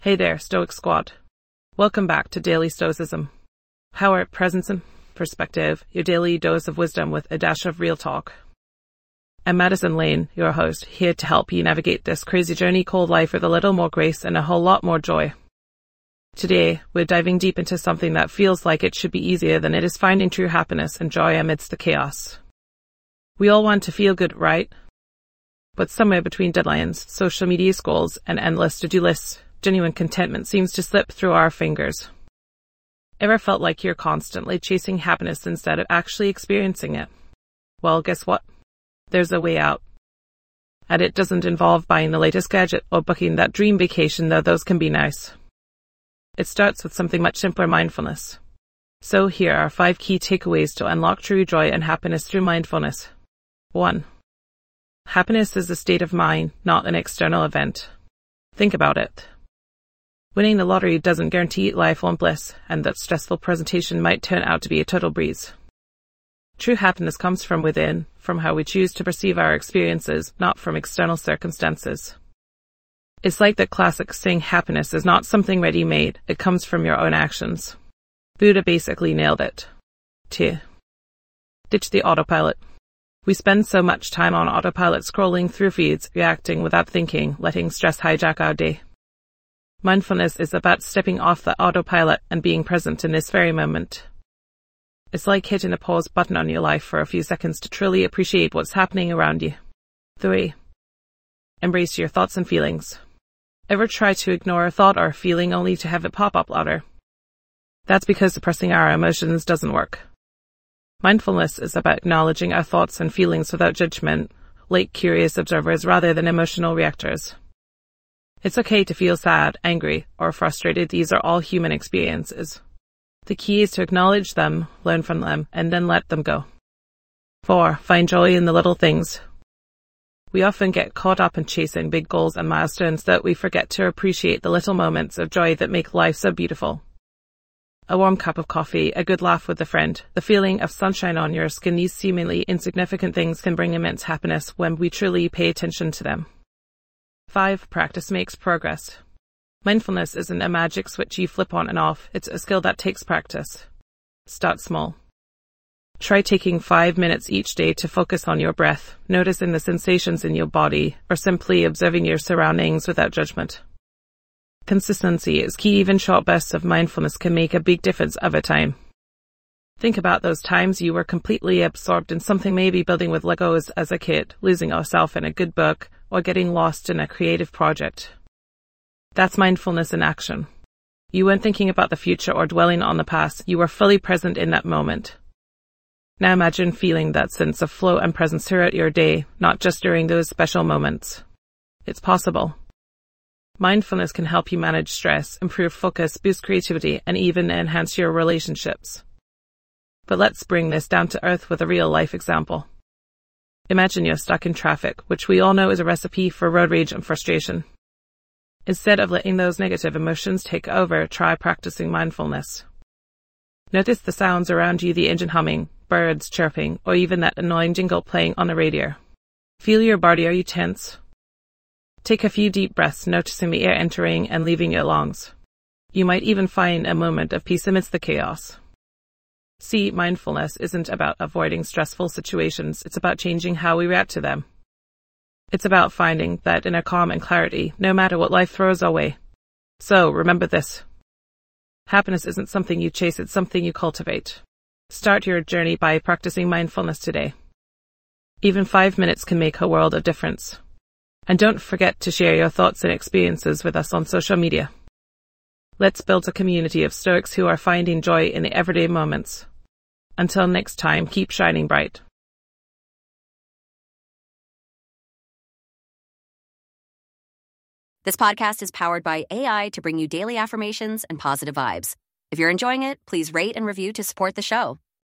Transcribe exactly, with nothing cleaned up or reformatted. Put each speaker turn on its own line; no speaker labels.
Hey there, Stoic Squad. Welcome back to Daily Stoicism. Power, presence, and perspective, your daily dose of wisdom with a dash of real talk. I'm Madison Lane, your host, here to help you navigate this crazy journey called life with a little more grace and a whole lot more joy. Today, we're diving deep into something that feels like it should be easier than it is finding true happiness and joy amidst the chaos. We all want to feel good, right? But somewhere between deadlines, social media scrolls, and endless to-do lists, genuine contentment seems to slip through our fingers. Ever felt like you're constantly chasing happiness instead of actually experiencing it? Well, guess what? There's a way out. And it doesn't involve buying the latest gadget or booking that dream vacation, though those can be nice. It starts with something much simpler: mindfulness. So here are five key takeaways to unlock true joy and happiness through mindfulness. one. Happiness is a state of mind, not an external event. Think about it. Winning the lottery doesn't guarantee lifelong bliss, and that stressful presentation might turn out to be a total breeze. True happiness comes from within, from how we choose to perceive our experiences, not from external circumstances. It's like the classic saying, happiness is not something ready-made, it comes from your own actions. Buddha basically nailed it. two. Ditch the autopilot. We spend so much time on autopilot, scrolling through feeds, reacting without thinking, letting stress hijack our day. Mindfulness is about stepping off the autopilot and being present in this very moment. It's like hitting a pause button on your life for a few seconds to truly appreciate what's happening around you. three. Embrace your thoughts and feelings. Ever try to ignore a thought or a feeling only to have it pop up louder? That's because suppressing our emotions doesn't work. Mindfulness is about acknowledging our thoughts and feelings without judgment, like curious observers rather than emotional reactors. It's okay to feel sad, angry, or frustrated. These are all human experiences. The key is to acknowledge them, learn from them, and then let them go. four. Find joy in the little things. We often get caught up in chasing big goals and milestones that we forget to appreciate the little moments of joy that make life so beautiful. A warm cup of coffee, a good laugh with a friend, the feeling of sunshine on your skin. These seemingly insignificant things can bring immense happiness when we truly pay attention to them. five. Practice makes progress. Mindfulness isn't a magic switch you flip on and off. It's a skill that takes practice. Start small. Try taking five minutes each day to focus on your breath, noticing the sensations in your body, or simply observing your surroundings without judgment. Consistency is key. Even short bursts of mindfulness can make a big difference over time. Think about those times you were completely absorbed in something, maybe building with Legos as a kid, losing yourself in a good book, or getting lost in a creative project. That's mindfulness in action. You weren't thinking about the future or dwelling on the past. You were fully present in that moment. Now imagine feeling that sense of flow and presence throughout your day, not just during those special moments. It's possible. Mindfulness can help you manage stress, improve focus, boost creativity, and even enhance your relationships. But let's bring this down to earth with a real-life example. Imagine you're stuck in traffic, which we all know is a recipe for road rage and frustration. Instead of letting those negative emotions take over, try practicing mindfulness. Notice the sounds around you, the engine humming, birds chirping, or even that annoying jingle playing on the radio. Feel your body. Are you tense? Take a few deep breaths, noticing the air entering and leaving your lungs. You might even find a moment of peace amidst the chaos. See, mindfulness isn't about avoiding stressful situations. It's about changing how we react to them. It's about finding that inner calm and clarity, no matter what life throws our way. So, remember this. Happiness isn't something you chase, it's something you cultivate. Start your journey by practicing mindfulness today. Even five minutes can make a world of difference. And don't forget to share your thoughts and experiences with us on social media. Let's build a community of Stoics who are finding joy in the everyday moments. Until next time, keep shining bright.
This podcast is powered by A I to bring you daily affirmations and positive vibes. If you're enjoying it, please rate and review to support the show.